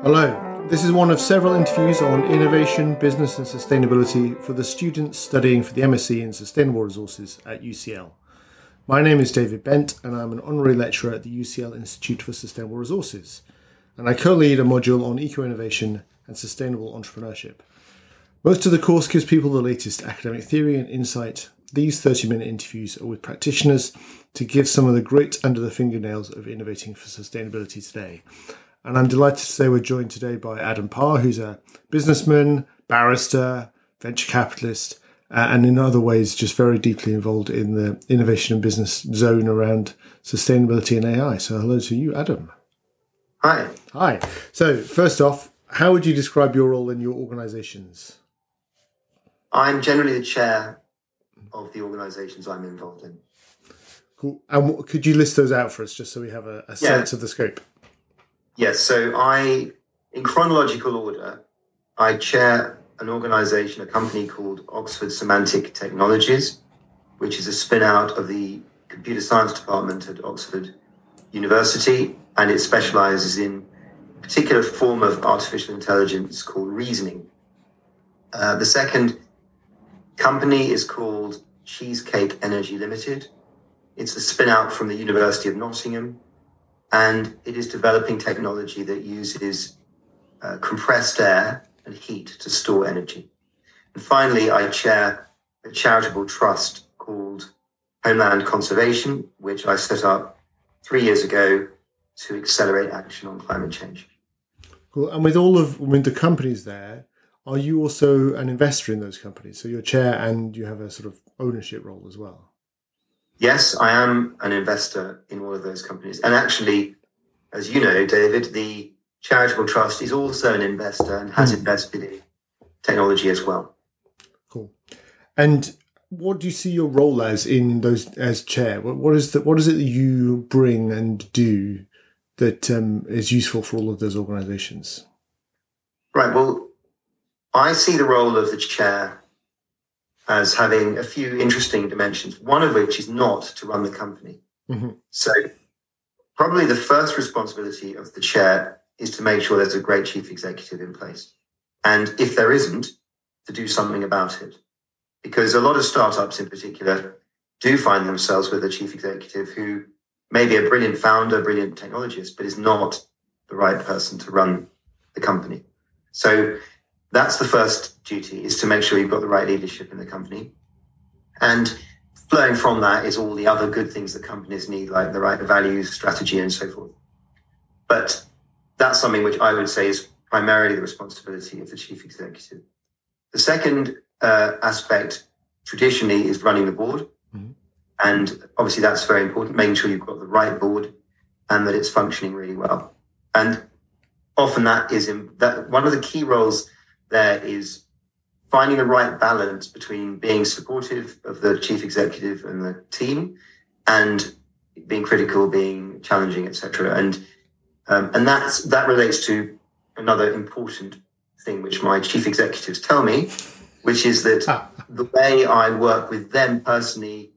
Hello, this is one of several interviews on innovation, business and sustainability for the students studying for the MSc in Sustainable Resources at UCL. My name is David Bent and I'm an honorary lecturer at the UCL Institute for Sustainable Resources, and I co-lead a module on eco-innovation and sustainable entrepreneurship. Most of the course gives people the latest academic theory and insight. These 30-minute interviews are with practitioners to give some of the great under the fingernails of innovating for sustainability today. And I'm delighted to say we're joined today by Adam Parr, who's a businessman, barrister, venture capitalist, and in other ways just very deeply involved in the innovation and business zone around sustainability and AI. So hello to you, Adam. Hi. Hi. So first off, how would you describe your role in your organisations? I'm generally the chair of the organisations I'm involved in. Cool. And could you list those out for us just so we have a sense of the scope? Yes, so in chronological order, I chair an organisation, a company called Oxford Semantic Technologies, which is a spin-out of the Computer Science Department at Oxford University, and it specialises in a particular form of artificial intelligence called reasoning. The second company is called Cheesecake Energy Limited. It's a spin-out from the University of Nottingham, and it is developing technology that uses compressed air and heat to store energy. And finally, I chair a charitable trust called Homeland Conservation, which I set up 3 years ago to accelerate action on climate change. Cool. And with the companies there, are you also an investor in those companies? So you're chair and you have a sort of ownership role as well? Yes, I am an investor in all of those companies. And actually, as you know, David, the charitable trust is also an investor and has invested in technology as well. Cool. And what do you see your role as in those as chair? What is it that you bring and do that is useful for all of those organisations? Right. Well, I see the role of the chair as having a few interesting dimensions, one of which is not to run the company. Mm-hmm. So probably the first responsibility of the chair is to make sure there's a great chief executive in place. And if there isn't, to do something about it. Because a lot of startups in particular do find themselves with a chief executive who may be a brilliant founder, brilliant technologist, but is not the right person to run the company. So that's the first duty, is to make sure you've got the right leadership in the company. And flowing from that is all the other good things that companies need, like the right values, strategy, and so forth. But that's something which I would say is primarily the responsibility of the chief executive. The second aspect, traditionally, is running the board. Mm-hmm. And obviously that's very important, making sure you've got the right board and that it's functioning really well. And often that is one of the key roles there is finding the right balance between being supportive of the chief executive and the team and being critical, being challenging, etc. And that relates to another important thing which my chief executives tell me, which is that the way I work with them personally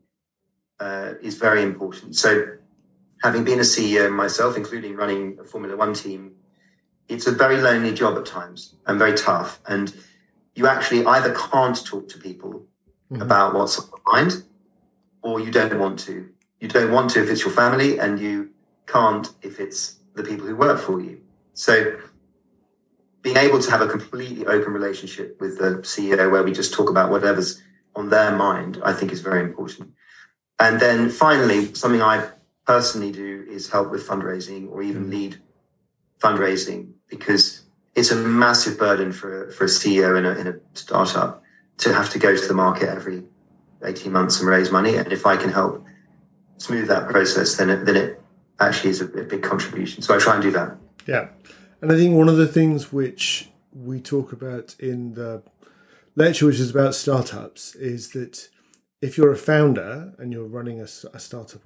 is very important. So having been a CEO myself, including running a Formula One team, it's a very lonely job at times and very tough. And you actually either can't talk to people about what's on your mind, or you don't want to. You don't want to if it's your family, and you can't if it's the people who work for you. So being able to have a completely open relationship with the CEO where we just talk about whatever's on their mind, I think is very important. And then finally, something I personally do is help with fundraising or even lead fundraising, because it's a massive burden for a CEO in a startup to have to go to the market every 18 months and raise money. And if I can help smooth that process, then it actually is a big contribution. So I try and do that. Yeah. And I think one of the things which we talk about in the lecture, which is about startups, is that if you're a founder and you're running a startup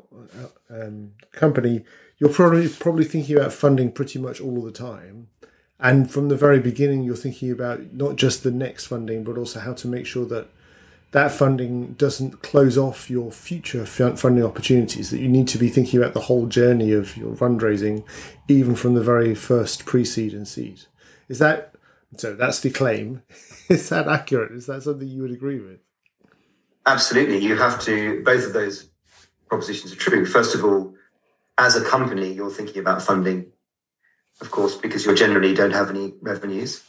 company, you're probably thinking about funding pretty much all of the time. And from the very beginning, you're thinking about not just the next funding, but also how to make sure that that funding doesn't close off your future funding opportunities, that you need to be thinking about the whole journey of your fundraising, even from the very first pre-seed and seed. Is that, so that's the claim. Is that accurate? Is that something you would agree with? Absolutely. You have to, both of those propositions are true. First of all, as a company, you're thinking about funding, of course, because you generally don't have any revenues.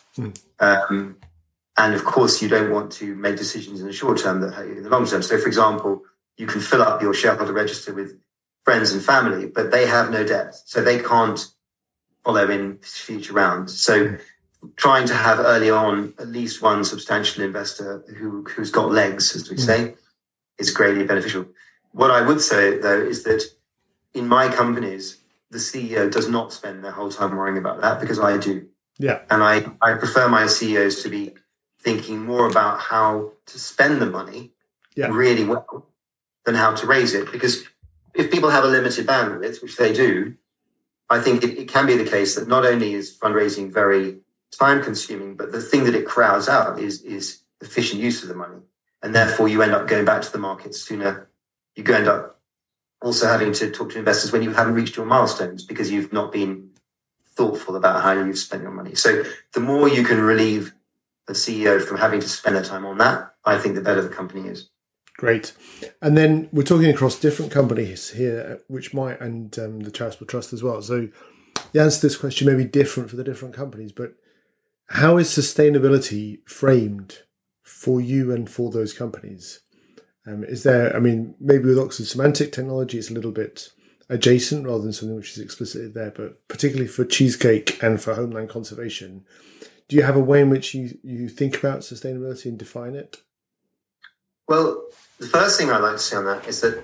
And of course, you don't want to make decisions in the short term that hurt you in the long term. So, for example, you can fill up your shareholder register with friends and family, but they have no debt. So they can't follow in future rounds. So trying to have early on at least one substantial investor who's got legs, as we say, is greatly beneficial. What I would say, though, is that in my companies, the CEO does not spend their whole time worrying about that, because I do. Yeah. And I prefer my CEOs to be thinking more about how to spend the money really well than how to raise it. Because if people have a limited bandwidth, which they do, I think it can be the case that not only is fundraising very time consuming, but the thing that it crowds out is efficient use of the money. And therefore you end up going back to the market sooner. You end up also having to talk to investors when you haven't reached your milestones, because you've not been thoughtful about how you've spent your money. So the more you can relieve the CEO from having to spend their time on that, I think the better the company is. Great. And then we're talking across different companies here, which might, and the Charitable Trust as well. So the answer to this question may be different for the different companies, but how is sustainability framed for you and for those companies? Is there, I mean, maybe with Oxford Semantic Technology, it's a little bit adjacent rather than something which is explicitly there, but particularly for Cheesecake and for Homeland Conservation, do you have a way in which you think about sustainability and define it? Well, the first thing I'd like to say on that is that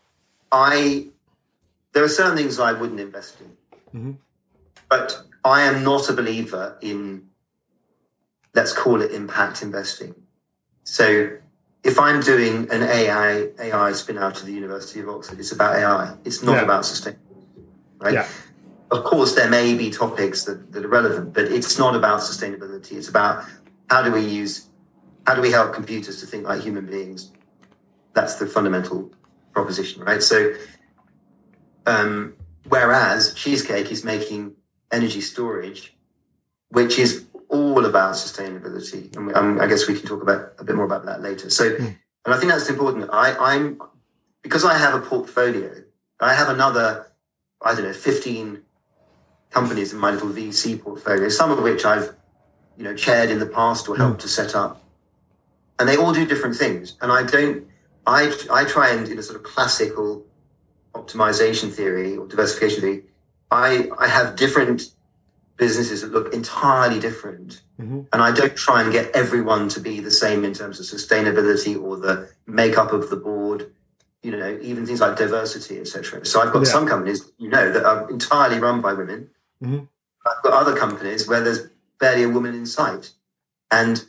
there are certain things I wouldn't invest in, but I am not a believer in, let's call it impact investing. So if I'm doing an AI spin out of the University of Oxford, it's about AI. It's not about sustainability, right? Yeah. Of course, there may be topics that are relevant, but it's not about sustainability. It's about how do we help computers to think like human beings? That's the fundamental proposition, right? So, whereas Cheesecake is making energy storage, which is all about sustainability, and I guess we can talk about a bit more about that later. So, and I think that's important. I'm because I have a portfolio. I have another, 15 companies in my little VC portfolio, some of which I've, chaired in the past or helped to set up, and they all do different things. And I try and, in a sort of classical optimization theory or diversification theory, I have different businesses that look entirely different. And I don't try and get everyone to be the same in terms of sustainability or the makeup of the board, even things like diversity, etc. So I've got some companies, that are entirely run by women. I've got other companies where there's barely a woman in sight. And,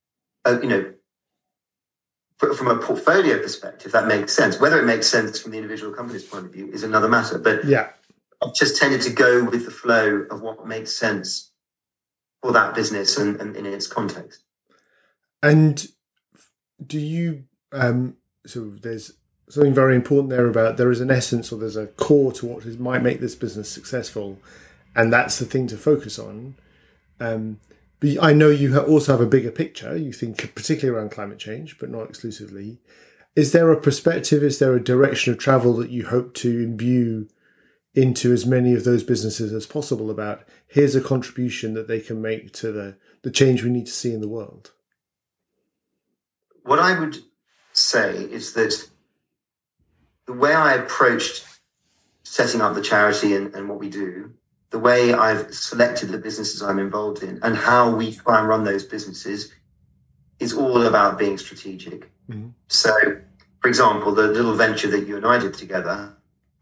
from a portfolio perspective, that makes sense. Whether it makes sense from the individual company's point of view is another matter. But I've just tended to go with the flow of what makes sense for that business and in its context. And do you, so there's something very important there about there is an essence or there's a core to what might make this business successful, and that's the thing to focus on. But I know you also have a bigger picture. You think particularly around climate change, but not exclusively. Is there a perspective, is there a direction of travel that you hope to imbue into as many of those businesses as possible about here's a contribution that they can make to the change we need to see in the world? What I would say is that the way I approached setting up the charity and what we do, the way I've selected the businesses I'm involved in and how we try and run those businesses is all about being strategic. So, for example, the little venture that you and I did together,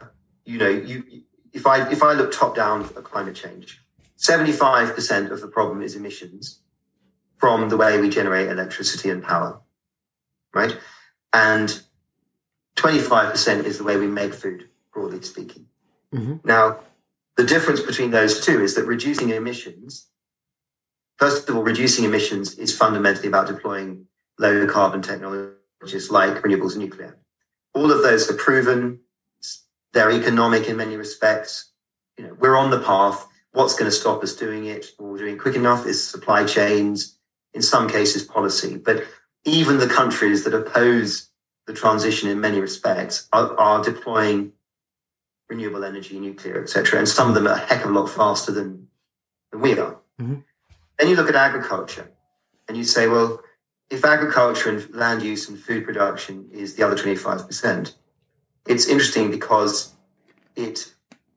if I look top down at climate change, 75% of the problem is emissions from the way we generate electricity and power, right? And 25% is the way we make food, broadly speaking. Now, the difference between those two is that reducing emissions, first of all, reducing emissions is fundamentally about deploying low carbon technology technologies like renewables and nuclear. All of those are proven. They're economic in many respects. We're on the path. What's going to stop us doing it or doing it quick enough is supply chains, in some cases policy. But even the countries that oppose the transition in many respects are deploying renewable energy, nuclear, etc. And some of them are a heck of a lot faster than we are. Mm-hmm. Then you look at agriculture and you say, well, if agriculture and land use and food production is the other 25%, it's interesting because it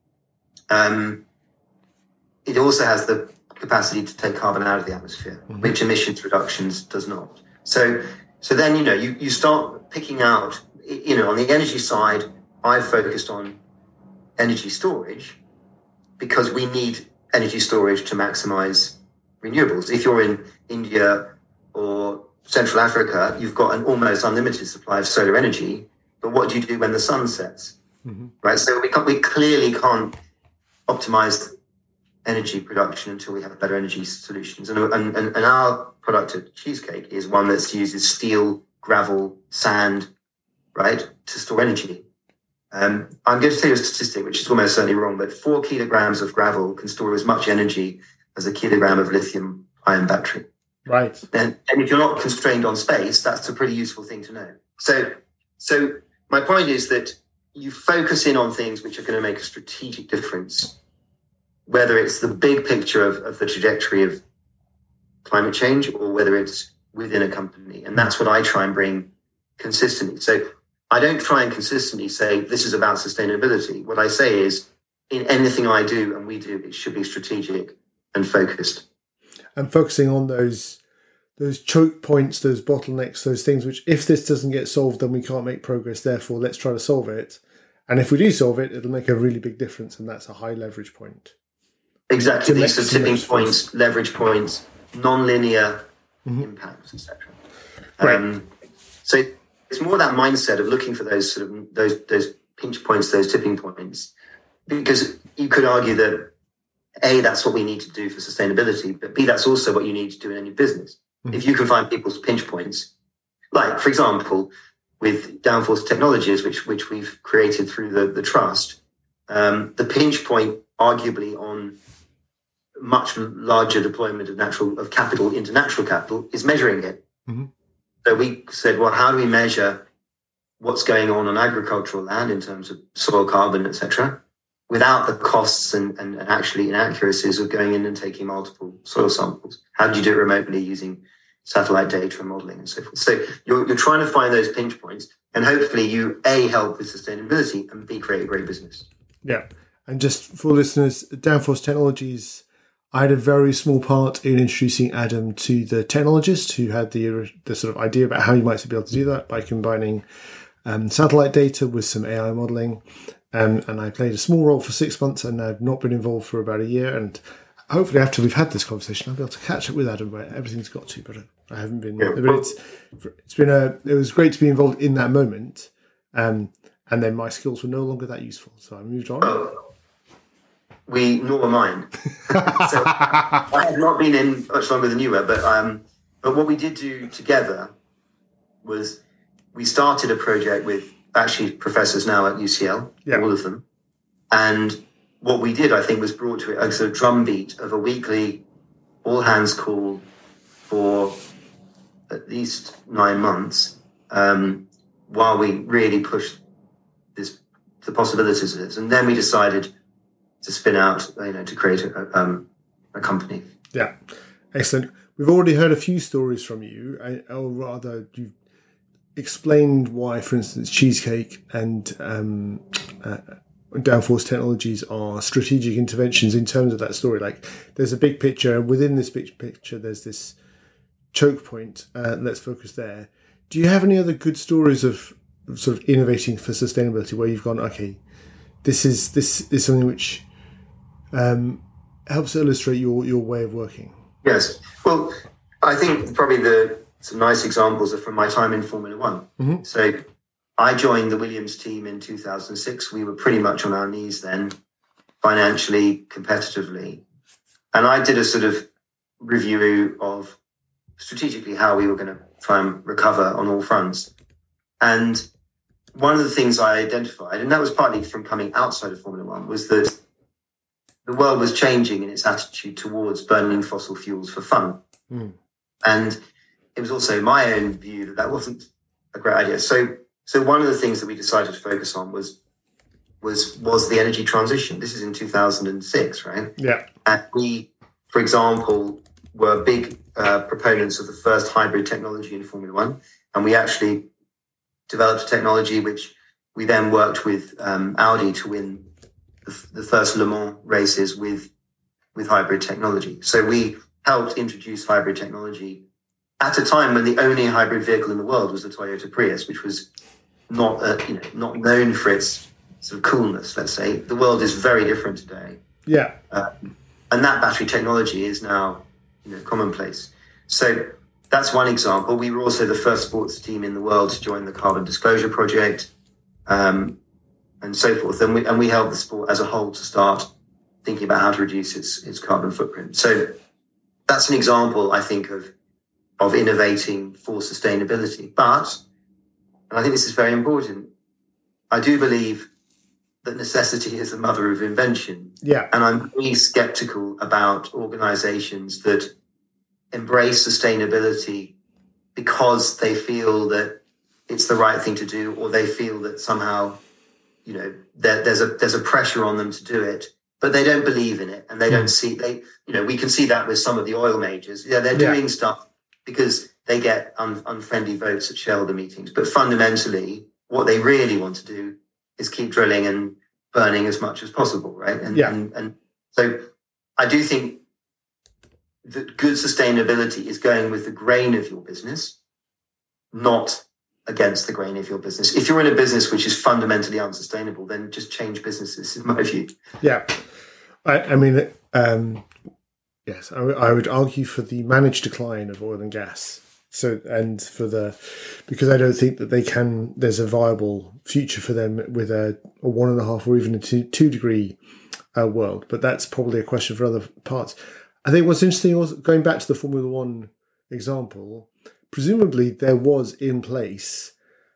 also has the capacity to take carbon out of the atmosphere, mm-hmm. which emissions reductions does not. So then, you start picking out, on the energy side, I've focused on energy storage because we need energy storage to maximize renewables. If you're in India or Central Africa, you've got an almost unlimited supply of solar energy, but what do you do when the sun sets? Mm-hmm. Right? So we clearly can't optimize energy production until we have better energy solutions. And our product at Cheesecake is one that uses steel, gravel, sand, right, to store energy. I'm going to tell you a statistic, which is almost certainly wrong, but 4 kilograms of gravel can store as much energy as a kilogram of lithium-ion battery. Right. And if you're not constrained on space, that's a pretty useful thing to know. So my point is that you focus in on things which are going to make a strategic difference, whether it's the big picture of the trajectory of climate change or whether it's within a company. And that's what I try and bring consistently. So I don't try and consistently say this is about sustainability. What I say is in anything I do and we do, it should be strategic and focused. And focusing on those choke points, those bottlenecks, those things which if this doesn't get solved, then we can't make progress. Therefore, let's try to solve it. And if we do solve it, it'll make a really big difference. And that's a high leverage point. Exactly. These are tipping points, leverage points, non-linear mm-hmm. impacts, etc. Right. So it's more that mindset of looking for those sort of those pinch points, those tipping points, because you could argue that A, that's what we need to do for sustainability, but B, that's also what you need to do in any business. Mm-hmm. If you can find people's pinch points, like for example, with Downforce Technologies, which we've created through the trust, the pinch point arguably on much larger deployment of capital into natural capital is measuring it. Mm-hmm. So we said, well, how do we measure what's going on agricultural land in terms of soil carbon, etc., without the costs and actually inaccuracies of going in and taking multiple soil samples? How do you do it remotely using satellite data and modeling and so forth? So you're trying to find those pinch points, and hopefully you A, help with sustainability, and B, create a great business. Yeah. And just for listeners, Downforce Technologies, I had a very small part in introducing Adam to the technologist who had the sort of idea about how you might be able to do that by combining satellite data with some AI modeling. And I played a small role for 6 months, and I've not been involved for about a year. And hopefully after we've had this conversation, I'll be able to catch up with Adam where everything's got to, but I haven't been. Yeah. But it was great to be involved in that moment. And then my skills were no longer that useful. So I moved on. Nor were mine. So I have not been in much longer than you were, but what we did do together was we started a project with actually professors now at UCL, all of them. And what we did, I think, was brought to a sort of drumbeat of a weekly all-hands call for at least 9 months while we really pushed the possibilities of this. And then we decided to spin out, to create a company. Yeah, excellent. We've already heard a few stories from you, or rather, you've explained why, for instance, Cheesecake and Downforce Technologies are strategic interventions in terms of that story. Like, there's a big picture, and within this big picture, there's this choke point. Let's focus there. Do you have any other good stories of sort of innovating for sustainability where you've gone, okay, this is something which helps illustrate your way of working? Yes. Well, I think probably some nice examples are from my time in Formula One. Mm-hmm. So I joined the Williams team in 2006. We were pretty much on our knees then, financially, competitively. And I did a sort of review of strategically how we were going to try and recover on all fronts. And one of the things I identified, and that was partly from coming outside of Formula One, was that the world was changing in its attitude towards burning fossil fuels for fun. And it was also my own view that that wasn't a great idea. So one of the things that we decided to focus on was the energy transition. This is in 2006, right? Yeah. And we, for example, were big proponents of the first hybrid technology in Formula One. And we actually developed a technology which we then worked with Audi to win the first Le Mans races with hybrid technology. So we helped introduce hybrid technology at a time when the only hybrid vehicle in the world was the Toyota Prius, which was not known for its sort of coolness, let's say. The world is very different today. Yeah. And that battery technology is now, commonplace. So that's one example. We were also the first sports team in the world to join the Carbon Disclosure Project, and so forth. And we helped the sport as a whole to start thinking about how to reduce its carbon footprint. So that's an example, I think, of innovating for sustainability. But, and I think this is very important, I do believe that necessity is the mother of invention. Yeah. And I'm really skeptical about organizations that embrace sustainability because they feel that it's the right thing to do, or they feel that somehow, there's a pressure on them to do it, but they don't believe in it, and they don't see, we can see that with some of the oil majors. Yeah, they're doing stuff because they get unfriendly votes at shareholder meetings, but fundamentally what they really want to do is keep drilling and burning as much as possible, right? And so I do think that good sustainability is going with the grain of your business, not against the grain of your business. If you're in a business which is fundamentally unsustainable, then just change businesses, in my view. Yeah. I mean, yes, I would argue for the managed decline of oil and gas. So, and because I don't think that there's a viable future for them with a 1.5 or even a 2 degree world, but that's probably a question for other parts. I think what's interesting, also, going back to the Formula One example, presumably there was in place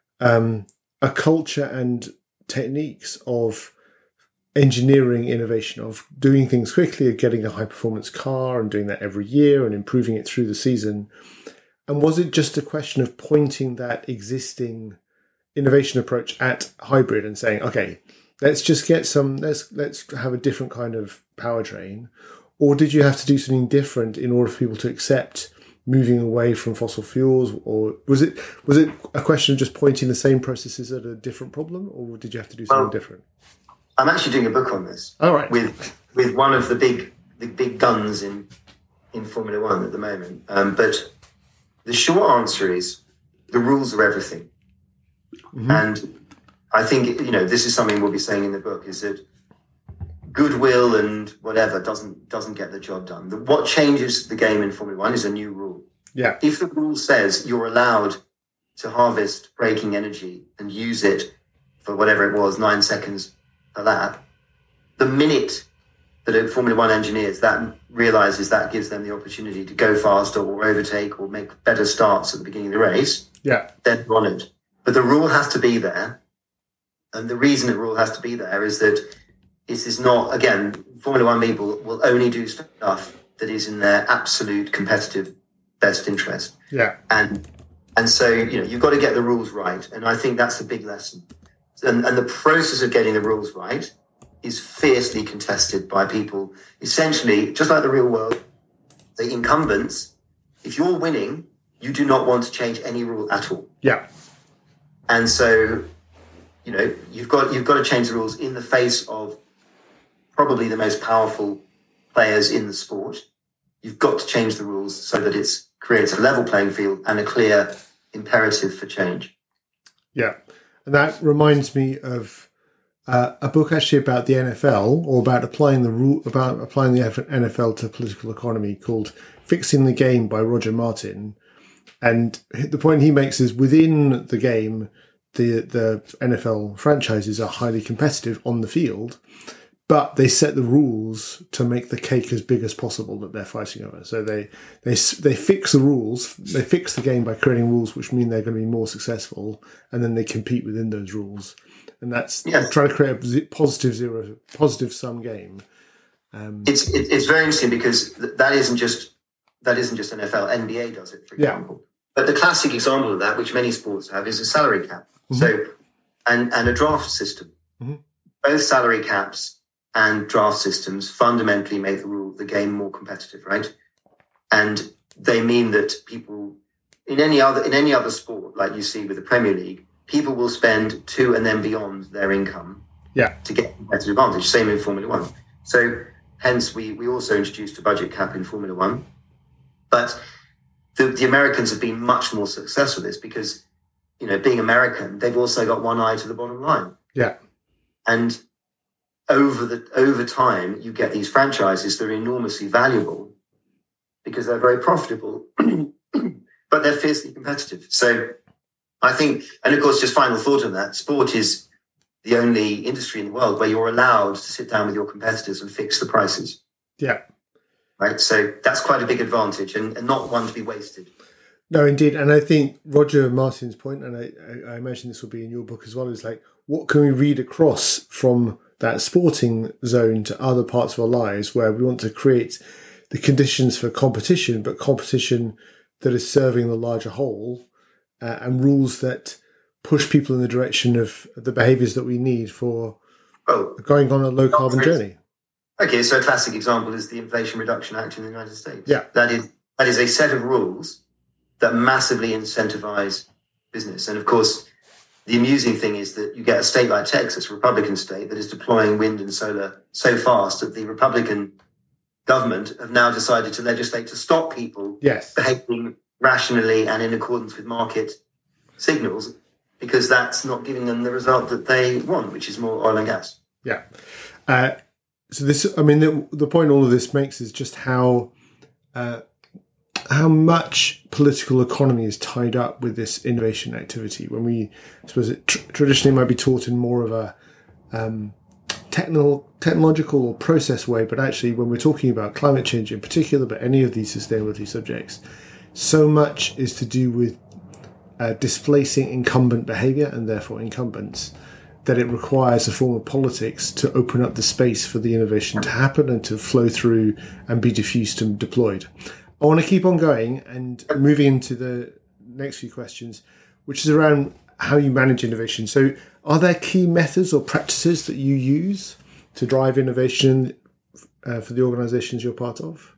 a culture and techniques of engineering innovation, of doing things quickly, of getting a high performance car and doing that every year and improving it through the season. And was it just a question of pointing that existing innovation approach at hybrid and saying, okay, let's just get let's have a different kind of powertrain? Or did you have to do something different in order for people to accept moving away from fossil fuels? Or was it a question of just pointing the same processes at a different problem? Or did you have to do something different? I'm actually doing a book on this. All right. With one of the big guns in Formula One at the moment. But the short answer is the rules are everything. Mm-hmm. And I think, this is something we'll be saying in the book, is that goodwill and whatever doesn't get the job done. What changes the game in Formula One is a new rule. Yeah. If the rule says you're allowed to harvest braking energy and use it for whatever it was, 9 seconds per lap, the minute that a Formula One engineers that realizes that gives them the opportunity to go faster or overtake or make better starts at the beginning of the race, then they're honoured. But the rule has to be there. And the reason the rule has to be there is that this is not, again, Formula One people will only do stuff that is in their absolute competitive best interest. Yeah. And so, you've got to get the rules right. And I think that's the big lesson. And the process of getting the rules right is fiercely contested by people, essentially, just like the real world, the incumbents. If you're winning, you do not want to change any rule at all. Yeah. And so, you've got to change the rules in the face of probably the most powerful players in the sport. You've got to change the rules so that it creates a level playing field and a clear imperative for change. Yeah. And that reminds me of a book actually about the NFL, or about applying the NFL to political economy, called Fixing the Game by Roger Martin. And the point he makes is, within the game, the NFL franchises are highly competitive on the field, but they set the rules to make the cake as big as possible that they're fighting over. So they fix the rules, they fix the game by creating rules which mean they're going to be more successful, and then they compete within those rules. And that's trying to create a positive sum game. It's very interesting because that isn't just NFL. NBA does it, for example. But the classic example of that, which many sports have, is a salary cap. Mm-hmm. So and a draft system. Mm-hmm. Both salary caps and draft systems fundamentally make the game more competitive, right? And they mean that people in any other sport, like you see with the Premier League, people will spend to and then beyond their income to get competitive advantage. Same in Formula One. So hence we also introduced a budget cap in Formula One. But the Americans have been much more successful with this because, being American, they've also got one eye to the bottom line. Yeah. And over time, you get these franchises that are enormously valuable because they're very profitable, but they're fiercely competitive. So I think, and of course, just final thought on that, sport is the only industry in the world where you're allowed to sit down with your competitors and fix the prices. Yeah. Right. So that's quite a big advantage and not one to be wasted. No, indeed. And I think Roger Martin's point, and I imagine this will be in your book as well, is like, what can we read across from that sporting zone to other parts of our lives where we want to create the conditions for competition, but competition that is serving the larger whole, and rules that push people in the direction of the behaviours that we need for going on a low-carbon journey. Okay, so a classic example is the Inflation Reduction Act in the United States. Yeah. That is a set of rules that massively incentivize business. And of course, the amusing thing is that you get a state like Texas, a Republican state, that is deploying wind and solar so fast that the Republican government have now decided to legislate to stop people behaving rationally and in accordance with market signals, because that's not giving them the result that they want, which is more oil and gas. Yeah. So this, I mean, the point all of this makes is just how much political economy is tied up with this innovation activity. When we, I suppose, it traditionally might be taught in more of a technological or process way, but actually, when we're talking about climate change in particular, but any of these sustainability subjects, so much is to do with displacing incumbent behaviour and therefore incumbents, that it requires a form of politics to open up the space for the innovation to happen and to flow through and be diffused and deployed. I want to keep on going and moving into the next few questions, which is around how you manage innovation. So are there key methods or practices that you use to drive innovation for the organisations you're part of?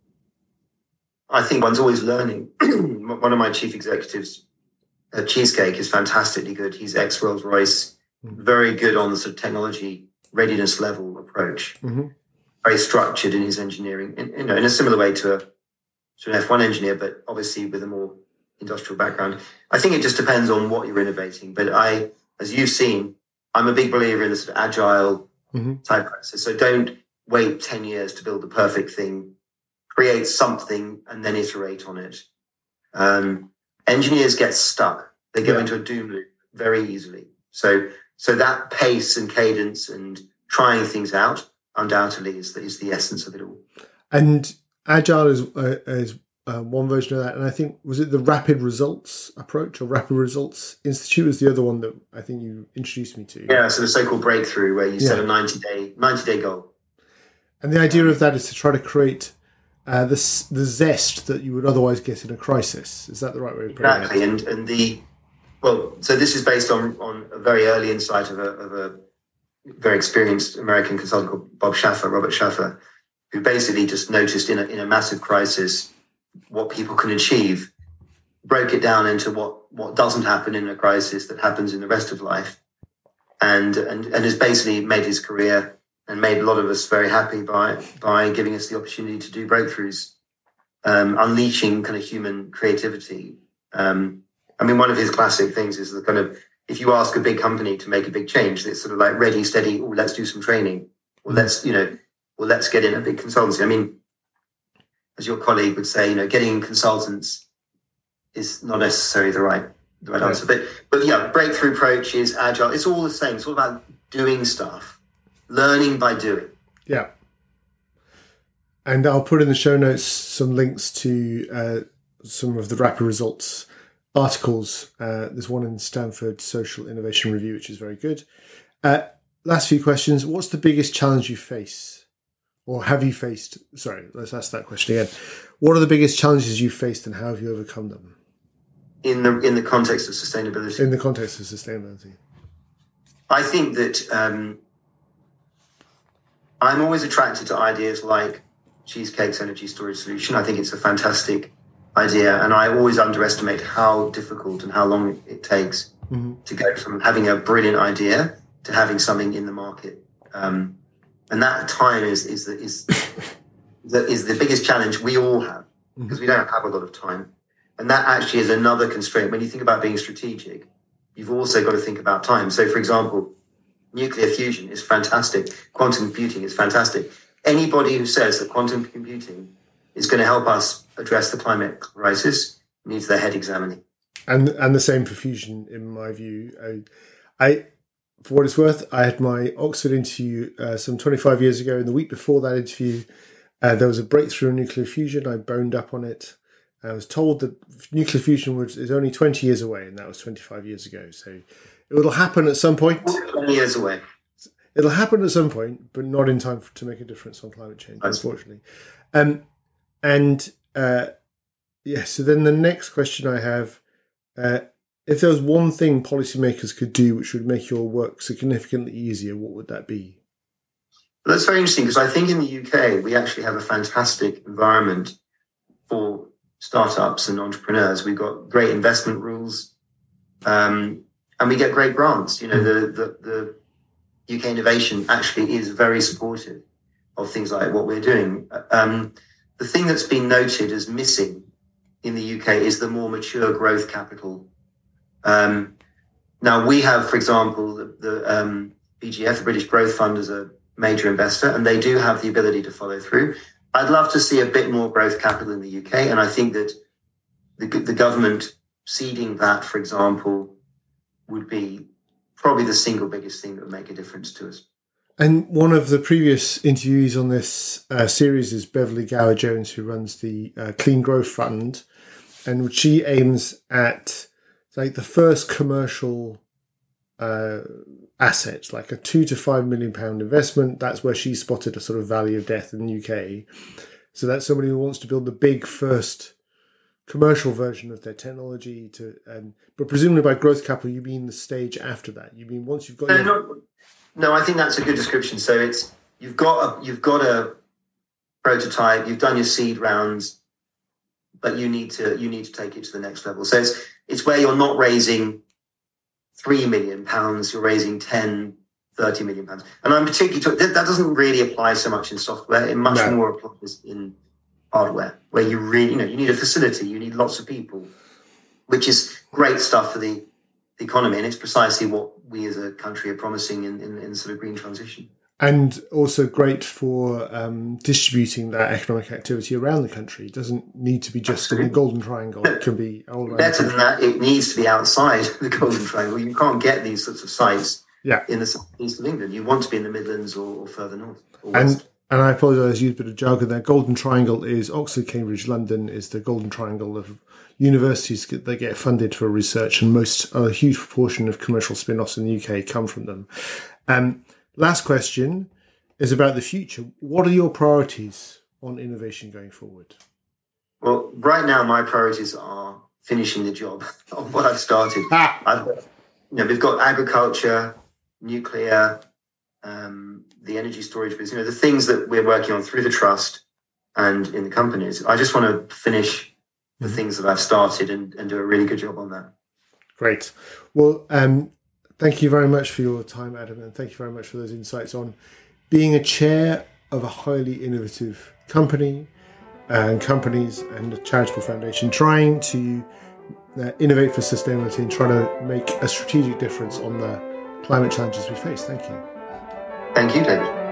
I think one's always learning. One of my chief executives at Cheesecake is fantastically good. He's ex-Rolls-Royce, very good on the sort of technology readiness level approach, very structured in his engineering, in a similar way to an F1 engineer, but obviously with a more industrial background. I think it just depends on what you're innovating. But as you've seen, I'm a big believer in the sort of agile type process. So don't wait 10 years to build the perfect thing. Create something and then iterate on it. Engineers get stuck. They go into a doom loop very easily. So that pace and cadence and trying things out undoubtedly is the essence of it all. And agile is one version of that. And I think, was it the Rapid Results approach or Rapid Results Institute was the other one that I think you introduced me to? Yeah, so the so-called breakthrough where you set a 90-day goal. And the idea of that is to try to create the zest that you would otherwise get in a crisis. Is that the right way of putting it? Exactly. So this is based on a very early insight of a very experienced American consultant called Robert Schaffer, who basically just noticed in a massive crisis what people can achieve, broke it down into what doesn't happen in a crisis that happens in the rest of life, and has basically made his career and made a lot of us very happy by giving us the opportunity to do breakthroughs, unleashing kind of human creativity. One of his classic things is the kind of, if you ask a big company to make a big change, it's sort of like ready, steady, let's do some training, or let's get in a big consultancy. I mean, as your colleague would say, getting consultants is not necessarily the right answer. But yeah, breakthrough approach is agile. It's all the same. It's all about doing stuff learning by doing. Yeah. And I'll put in the show notes some links to some of the Rapid Results articles. There's one in Stanford Social Innovation Review, which is very good. Last few questions. What's the biggest challenge you face? Or have you faced? Sorry, let's ask that question again. What are the biggest challenges you've faced and how have you overcome them? In the context of sustainability? In the context of sustainability. I think that I'm always attracted to ideas like Cheesecake's energy storage solution. I think it's a fantastic idea, and I always underestimate how difficult and how long it takes to go from having a brilliant idea to having something in the market. And that time is the biggest challenge we all have, because we don't have a lot of time. And that actually is another constraint. When you think about being strategic, you've also got to think about time. So, for example, nuclear fusion is fantastic. Quantum computing is fantastic. Anybody who says that quantum computing is going to help us address the climate crisis needs their head examining. And the same for fusion, in my view. I for what it's worth, I had my Oxford interview some 25 years ago, and the week before that interview, there was a breakthrough in nuclear fusion. I boned up on it. I was told that nuclear fusion is only 20 years away, and that was 25 years ago. So it'll happen at some point. 20 years away. It'll happen at some point, but not in time to make a difference on climate change, unfortunately. So then the next question I have, if there was one thing policymakers could do which would make your work significantly easier, what would that be? Well, that's very interesting, because I think in the UK, we actually have a fantastic environment for startups and entrepreneurs. We've got great investment rules, and we get great grants. You know, the UK innovation actually is very supportive of things like what we're doing. The thing that's been noted as missing in the UK is the more mature growth capital. Now, we have, for example, the BGF, the British Growth Fund, as a major investor, and they do have the ability to follow through. I'd love to see a bit more growth capital in the UK, and I think that the government seeding that, for example, would be probably the single biggest thing that would make a difference to us. And one of the previous interviewees on this series is Beverly Gower-Jones, who runs the Clean Growth Fund, and she aims at like the first commercial assets, like a £2 to £5 million investment. That's where she spotted a sort of valley of death in the UK. So that's somebody who wants to build the big first commercial version of their technology. But presumably by growth capital, you mean the stage after that? You mean once you've got No, I think that's a good description. So it's you've got a prototype, you've done your seed rounds, but you need to take it to the next level. So it's where you're not raising £3 million, you're raising 10, 30 million pounds. And I'm particularly that doesn't really apply so much in software. It much more applies in hardware, where you really, you need a facility, you need lots of people, which is great stuff for the economy. And it's precisely what we as a country are promising in sort of green transition. And also great for distributing that economic activity around the country. It doesn't need to be just in the Golden Triangle. It can be all around. Better than that, it needs to be outside the Golden Triangle. You can't get these sorts of sites in the southeast of England. You want to be in the Midlands or further north. And I apologise, I used a bit of jargon there. Golden Triangle is Oxford, Cambridge, London is the Golden Triangle of universities that get funded for research, and a huge proportion of commercial spin-offs in the UK come from them. Last question is about the future. What are your priorities on innovation going forward? Well, right now my priorities are finishing the job of what I've started. We've got agriculture, nuclear, the energy storage business, the things that we're working on through the trust and in the companies. I just want to finish the things that I've started and do a really good job on that. Great. Well, thank you very much for your time, Adam, and thank you very much for those insights on being a chair of a highly innovative company and companies and a charitable foundation trying to innovate for sustainability and trying to make a strategic difference on the climate challenges we face. Thank you. Thank you, David.